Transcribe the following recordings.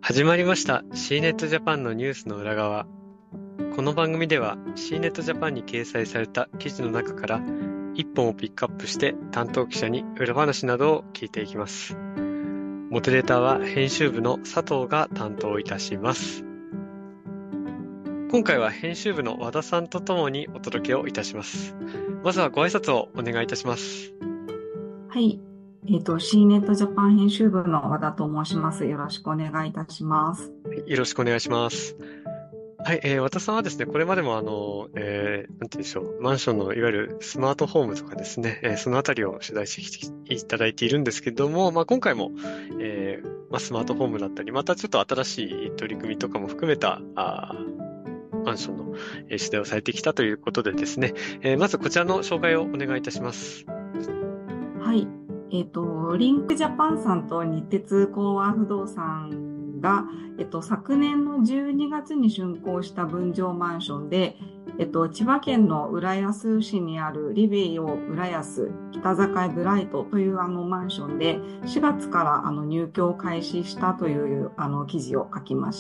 始まりました C ネットジャパンのニュースの裏側。この番組では C ネットジャパンに掲載された記事の中から一本をピックアップして担当記者に裏話などを聞いていきます。モデレーターは編集部の佐藤が担当いたします。今回は編集部の和田さんとともにお届けをいたします。まずはご挨拶をお願いいたします。 はい。C ネットジャパン編集部の和田と申します。よろしくお願いいたします。 よろしくお願いします。はい、和田さんはですね、これまでもなんて言うんでしょう、マンションのいわゆるスマートホームとかですね、そのあたりを取材していただいているんですけども、今回も、スマートホームだったり、またちょっと新しい取り組みとかも含めた、マンションの、取材をされてきたということでですね、まずこちらの紹介をお願いいたします。 はい。リンクジャパンさんと日鉄興和不動産が、昨年の12月に竣工した分譲マンションで、千葉県の浦安市にあるリベイオ浦安北境ブライトというマンションで4月から入居を開始したという記事を書きました。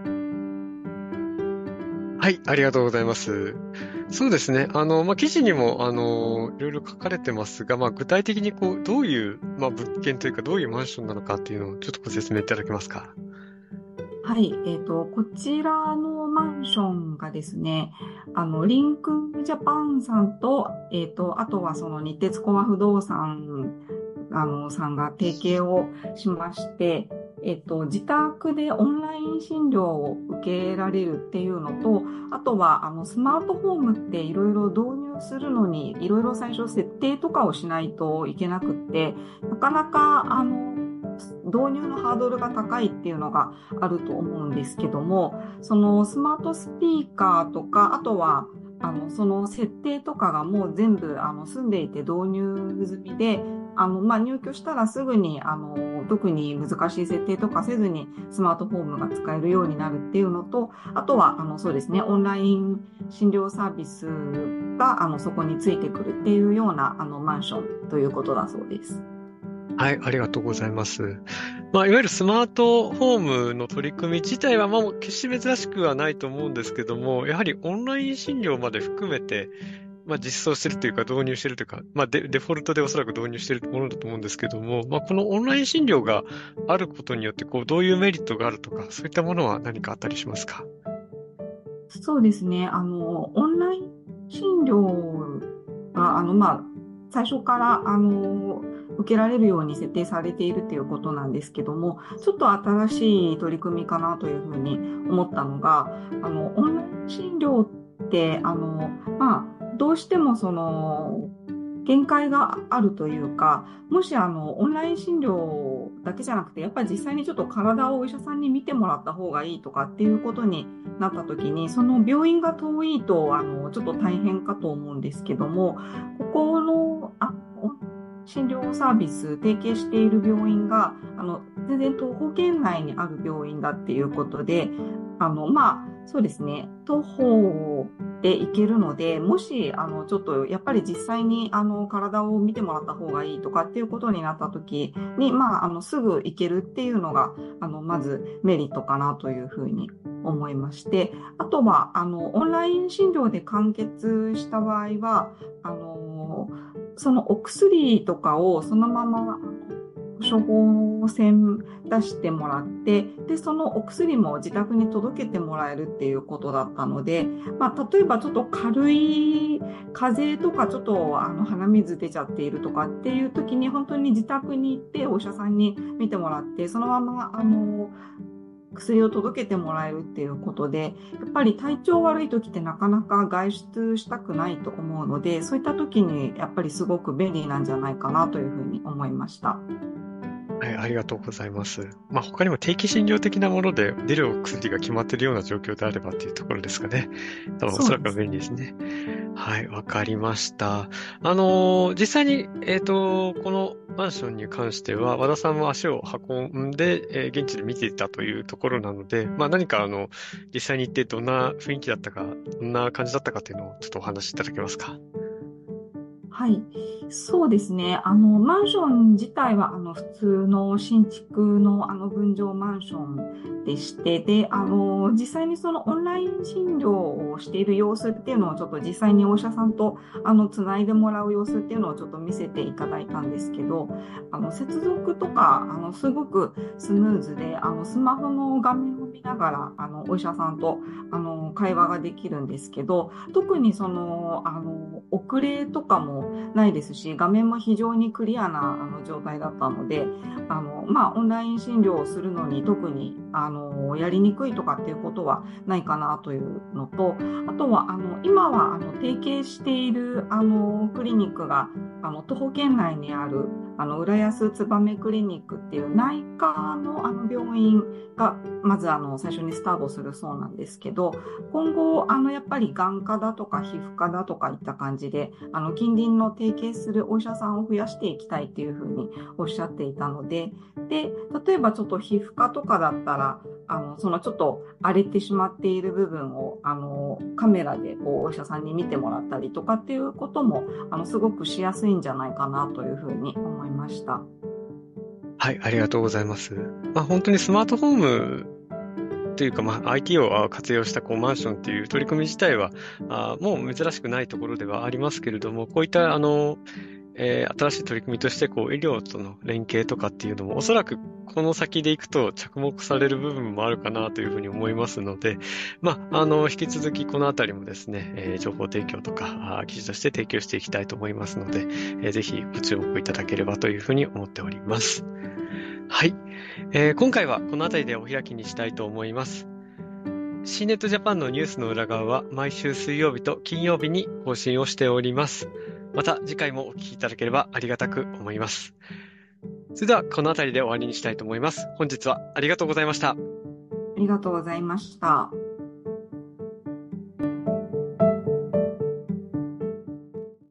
はい、ありがとうございます。そうですね。記事にも、いろいろ書かれてますが、具体的にどういう、物件というか、どういうマンションなのかっていうのをちょっとご説明いただけますか？ はい、こちらのマンションがですね、リンクジャパンさんと、あとはその日鉄興和不動産、さんが提携をしまして、自宅でオンライン診療を受けられるっていうのと、あとは、スマートフォームっていろいろ導入するのに、いろいろ最初設定とかをしないといけなくって、なかなか、導入のハードルが高いっていうのがあると思うんですけども、そのスマートスピーカーとか、あとは、その設定とかがもう全部、住んでいて導入済みで、入居したらすぐに、特に難しい設定とかせずにスマートフォームが使えるようになるっていうのと、あとは、そうですね、オンライン診療サービスが、そこについてくるっていうような、マンションということだそうです。 はい、ありがとうございます。いわゆるスマートフォームの取り組み自体は、決して珍しくはないと思うんですけども、やはりオンライン診療まで含めて、実装してるというか導入してるというか、デフォルトでおそらく導入してるものだと思うんですけども、このオンライン診療があることによって、どういうメリットがあるとか、そういったものは何かあったりしますか？ そうですね。オンライン診療が、最初から、受けられるように設定されているということなんですけども、ちょっと新しい取り組みかなというふうに思ったのが、オンライン診療って、どうしても限界があるというか、もしオンライン診療だけじゃなくて、やっぱり実際にちょっと体をお医者さんに見てもらった方がいいとかっていうことになった時に、その病院が遠いと、ちょっと大変かと思うんですけども、ここの、診療サービス提携している病院が、全然徒歩圏内にある病院だっていうことで、そうですね、徒歩で行けるので、もし、ちょっと、やっぱり実際に、体を見てもらった方がいいとかっていうことになった時に、すぐ行けるっていうのが、まずメリットかなというふうに思いまして、あとは、オンライン診療で完結した場合は、そのお薬とかをそのまま処方箋出してもらって、で、そのお薬も自宅に届けてもらえるっていうことだったので、例えばちょっと軽い風邪とか、ちょっと鼻水出ちゃっているとかっていう時に、本当に自宅に行ってお医者さんに見てもらって、そのまま、薬を届けてもらえるっていうことで、やっぱり体調悪い時ってなかなか外出したくないと思うので、そういった時にやっぱりすごく便利なんじゃないかなというふうに思いました。 はい、ありがとうございます。他にも定期診療的なもので出るお薬が決まっているような状況であればっていうところですかね。多分おそらくはそうです。 便利ですね。はい、わかりました。実際に、このマンションに関しては、和田さんも足を運んで、現地で見ていたというところなので、何か実際に行ってどんな雰囲気だったか、どんな感じだったかっていうのをちょっとお話しいただけますか？ はい。そうですね。マンション自体は、普通の新築の、分譲マンションでして、で、実際にそのオンライン診療をしている様子っていうのをちょっと実際にお医者さんと、つないでもらう様子っていうのをちょっと見せていただいたんですけど、接続とか、すごくスムーズで、スマホの画面を見ながら、お医者さんと、会話ができるんですけど、特に遅れとかもないですし、画面も非常にクリアな状態だったので、オンライン診療をするのに特にやりにくいとかっていうことはないかなというのと、あとは今は提携しているクリニックが徒歩圏内にある浦安つばめクリニックっていう内科の病院がまず最初にスタートするそうなんですけど、今後やっぱり眼科だとか皮膚科だとかいった感じで近隣の提携するお医者さんを増やしていきたいっていうふうにおっしゃっていたので、例えばちょっと皮膚科とかだったらそのちょっと荒れてしまっている部分をカメラでこうお医者さんに見てもらったりとかっていうこともすごくしやすいんじゃないかなというふうに思いました。 はい、ありがとうございます。本当にスマートホームというか、IT を活用したマンションっていう取り組み自体は、もう珍しくないところではありますけれども、こういった新しい取り組みとして、医療との連携とかっていうのも、おそらくこの先でいくと着目される部分もあるかなというふうに思いますので、引き続きこのあたりもですね、情報提供とか、記事として提供していきたいと思いますので、ぜひご注目いただければというふうに思っております。はい。今回はこのあたりでお開きにしたいと思います。C ネットジャパンのニュースの裏側は毎週水曜日と金曜日に更新をしております。また次回もお聞きいただければありがたく思います。それではこのあたりで終わりにしたいと思います。本日はありがとうございました。 ありがとうございました。